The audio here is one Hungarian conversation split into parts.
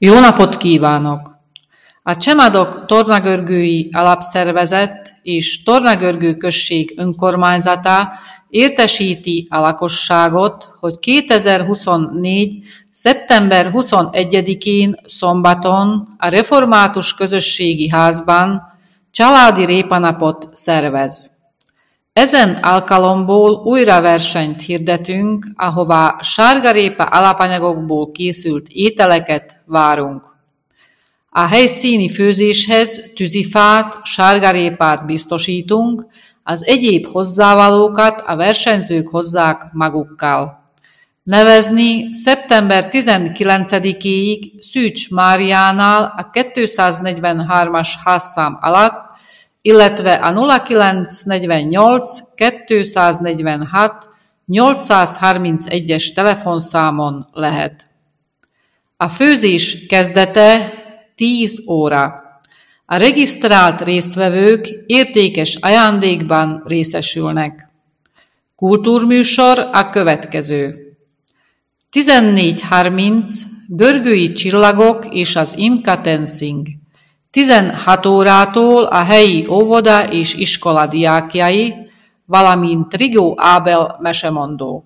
Jó napot kívánok! A Csemadok Tornagörgői Alapszervezet és Tornagörgő község önkormányzata értesíti a lakosságot, hogy 2024. szeptember 21-én szombaton a Református Közösségi Házban családi répanapot szervez. Ezen alkalomból újra versenyt hirdetünk, ahová sárgarépa alapanyagokból készült ételeket várunk. A helyszíni főzéshez tűzifát, sárgarépát biztosítunk, az egyéb hozzávalókat a versenyzők hozzák magukkal. Nevezni szeptember 19-éig Szűcs Máriánál a 243-as házszám alatt, illetve a 0948 246 831-es telefonszámon lehet. A főzés kezdete 10 óra. A regisztrált résztvevők értékes ajándékban részesülnek. Kultúrműsor a következő. 14:30 Görgői csillagok és az Imka Tenzing. 16 órától a helyi óvoda és iskola diákjai, valamint Rigó Ábel mesemondó.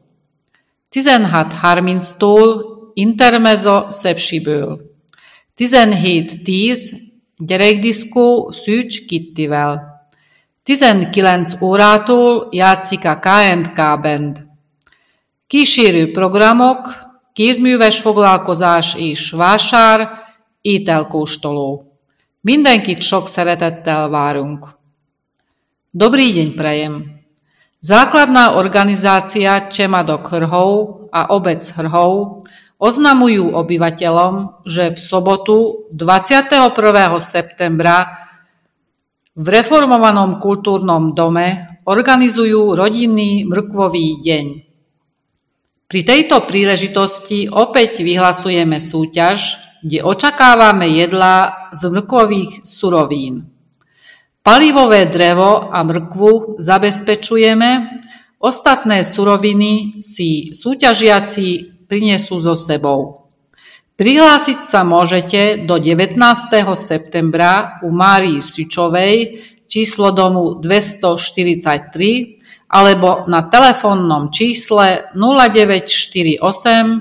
16:30-tól Intermezzo Szepsiből. 17:10 gyerekdiszkó Szűcs Kittivel. 19 órától játszik a K&K Band. Kísérő programok, kézműves foglalkozás és vásár, ételkóstoló. Mindenkit sok szeretettel várunk. Dobrý deň prajem. Základná organizácia Čemadok Hrhov a obec Hrhov oznamujú obyvateľom, že v sobotu 21. septembra v reformovanom kultúrnom dome organizujú rodinný mrkvový deň. Pri tejto príležitosti opäť vyhlasujeme súťaž, kde očakávame jedlá z mrkvových surovín. Palivové drevo a mrkvu zabezpečujeme, ostatné suroviny si súťažiaci prinesú so sebou. Prihlásiť sa môžete do 19. septembra u Márii Syčovej, číslo domu 243, alebo na telefónnom čísle 0948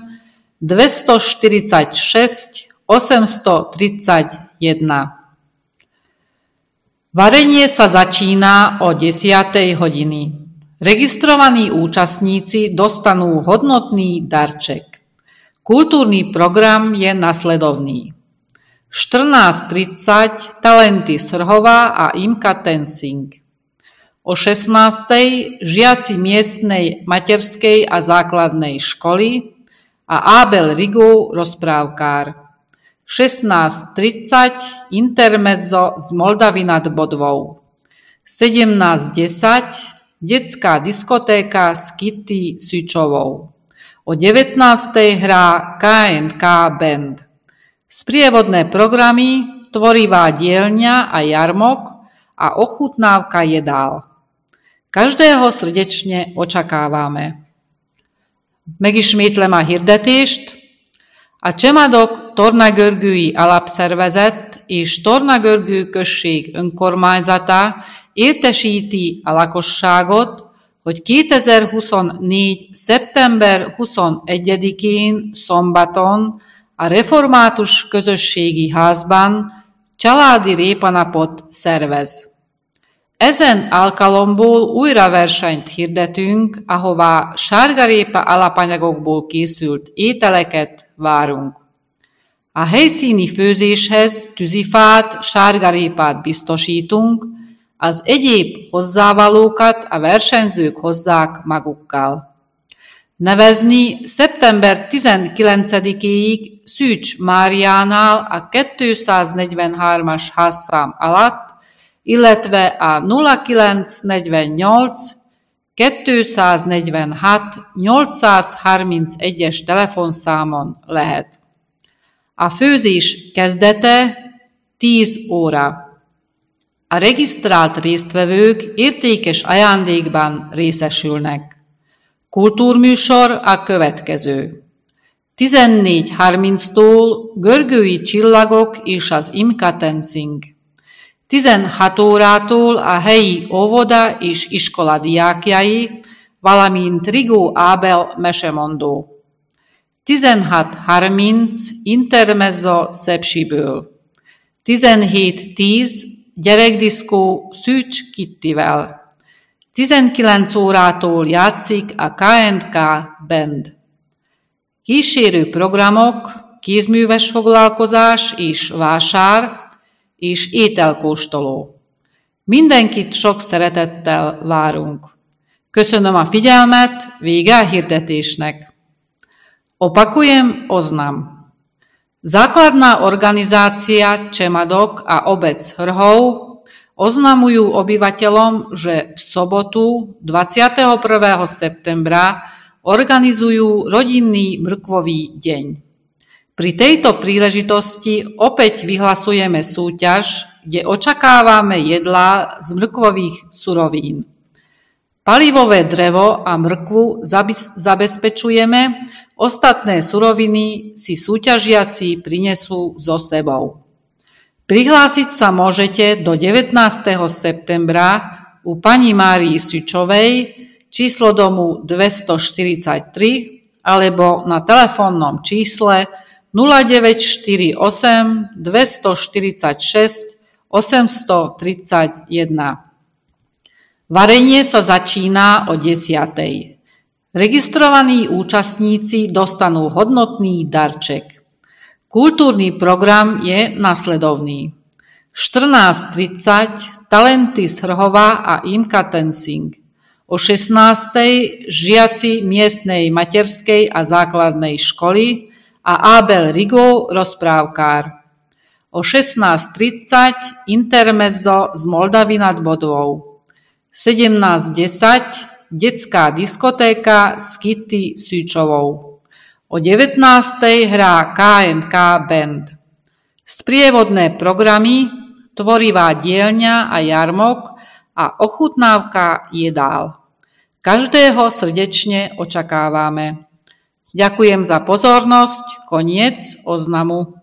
246 831. Varenie sa začína o 10. hodiny. Registrovaní účastníci dostanú hodnotný darček. Kultúrny program je nasledovný. 14:30 Talenty z Hrhova a Imka Tenzing. O 16:00 žiaci miestnej materskej a základnej školy a Ábel Rigó rozprávkár. 16:30 Intermezzo z Moldavy nad Bodvou. 17:10 detská diskotéka s Kitty Syčovou. O 19:00 hrá K&K Band. Sprievodné programy, tvorivá dielňa a jarmok a ochutnávka jedál. Každého srdečne očakávame. Megismétlem a hirdetést. A Csemadok Tornagörgői Alapszervezet és Tornagörgő község önkormányzata értesíti a lakosságot, hogy 2024. szeptember 21-én szombaton a Református Közösségi Házban családi répanapot szervez. Ezen alkalomból újra versenyt hirdetünk, ahová sárgarépa alapanyagokból készült ételeket várunk. A helyszíni főzéshez tűzifát, sárgarépát biztosítunk, az egyéb hozzávalókat a versenyzők hozzák magukkal. Nevezni szeptember 19-éig Szűcs Máriánál a 243-as házszám alatt, illetve a 0948 246 831-es telefonszámon lehet. A főzés kezdete 10 óra. A regisztrált résztvevők értékes ajándékban részesülnek. Kultúrműsor a következő. 14:30-tól görgői csillagok és az Imka Tenzing. 16 órától a helyi óvoda és iskola diákjai, valamint Rigó Ábel mesemondó. 16:30 intermezzo Szepsiből. 17:10 gyerekdiszkó Szűcs Kittivel. 19 órától játszik a K&K Band. Kísérő programok, kézműves foglalkozás és vásár és ételkóstoló. Mindenkit sok szeretettel várunk. Köszönöm a figyelmet, vége a hirdetésnek. Opakujem oznam. Základná organizácia Čemadok a obec Hrhov oznamujú obyvateľom, že v sobotu 21. septembra organizujú rodinný mrkvový deň. Pri tejto príležitosti opäť vyhlasujeme súťaž, kde očakávame jedlá z mrkvových surovín. Palivové drevo a mrkvu zabezpečujeme, ostatné suroviny si súťažiaci prinesú so sebou. Prihlásiť sa môžete do 19. septembra u pani Márii Syčovej, číslo domu 243 alebo na telefónnom čísle 0948 246 831. Varenie sa začína o 10:00. Registrovaní účastníci dostanú hodnotný darček. Kultúrny program je nasledovný. 14:30 talenty z Hrhova a Imka Tenzing. O 16:00 žiaci miestnej materskej a základnej školy a Ábel Rigó rozprávkár. O 16:30 intermezzo z Moldavy nad Bodvou. 17:10 detská diskotéka s Kitty Syčovou. O 19:00 hrá K&K Band. Sprievodné programy, tvorivá dielňa a jarmok a ochutnávka jedál. Každého srdečne očakávame. Ďakujem za pozornosť, koniec oznamu.